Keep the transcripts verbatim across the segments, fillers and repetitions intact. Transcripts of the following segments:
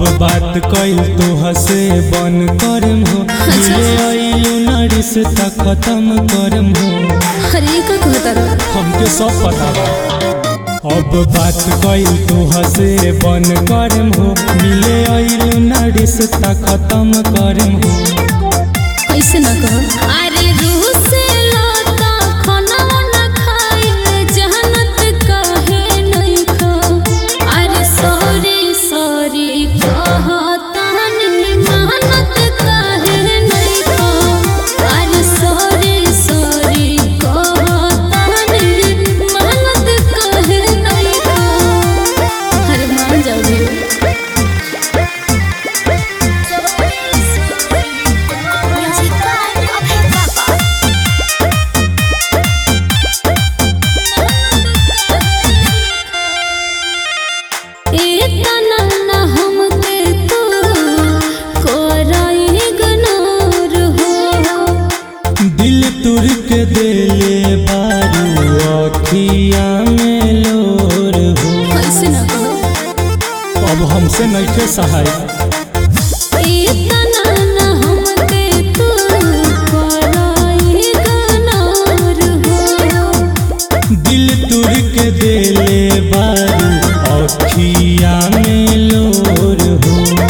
बात कइल तो हसे बन करम हो मिले आइलू ना रिश्ता खत्म करम हो। अरे का कहता रहा हमके सब पता बा। अब बात कइल तो हसे बन करम हो मिले आइलू ना रिश्ता खत्म करम हो। ऐसे ना कहो। अरे रूह से लाता खाना ना खाए जहनत काहे नहीं खा। अरे सॉरी सॉरी कहता नहीं मेहनत काहे नहीं खा। अरे सॉरी सॉरी कहता नहीं मेहनत काहे नहीं खा। अरे मान जाओ जी। दिल तुर के देले बारू अखिया में लोर हो। ऐसे ना कहो। अब हमसे नइखे सहाय। इतना ना हमके तू पराई गनार हो। दिल तुर के देले बारू अखिया में लोर हो।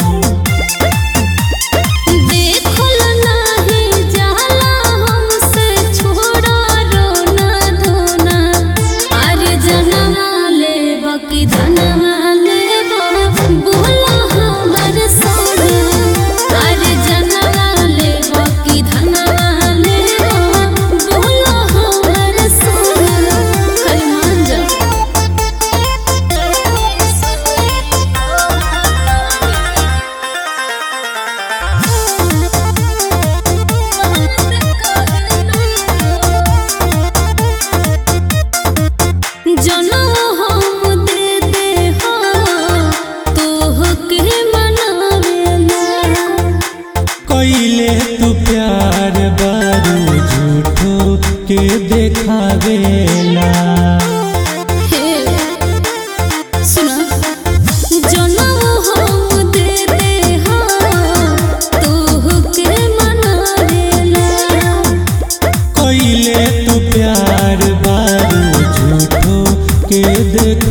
देखल नाही जाला हमसे छोड़ा रोना धोना। अरे जनमा लेबा कि धनमा लेबा बोला हमर सोना। अरे जनमा लेबा कि धनमा लेबा बोला हमर सोना। अरे मान जा। जनम हम दे दे हो तोहके मनावेला। कइले तू प्यार बारू झूठो के देखावेला। हे सुना जनम हम दे दे हो तोहके मनावेला। कइले तू प्यार बारू झूठो के देख